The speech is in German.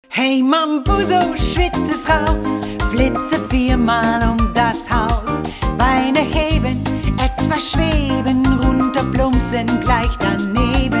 Hey Mambuso, schwitz es raus, flitze viermal um das Haus. Beine heben, etwas schweben, runter plumpsen gleich daneben.